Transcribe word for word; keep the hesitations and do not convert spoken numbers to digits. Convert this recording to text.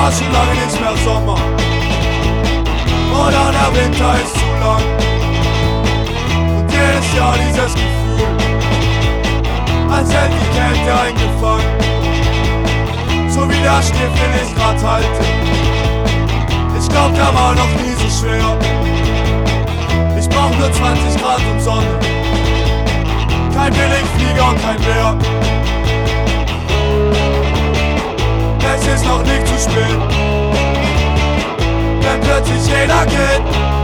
war schon lange nicht mehr Sommer. Oder der Winter ist zu lang. Und jedes Jahr dieses Gefühl, als hätte die Kälte eingefangen. So wie der Stift, den ich grad halte. Ich glaub, der war noch nie so schwer. Ich brauch nur zwanzig Grad und Sonne. Kein Billigflieger und kein Bär. Es ist noch nicht zu spät, wenn plötzlich jeder geht.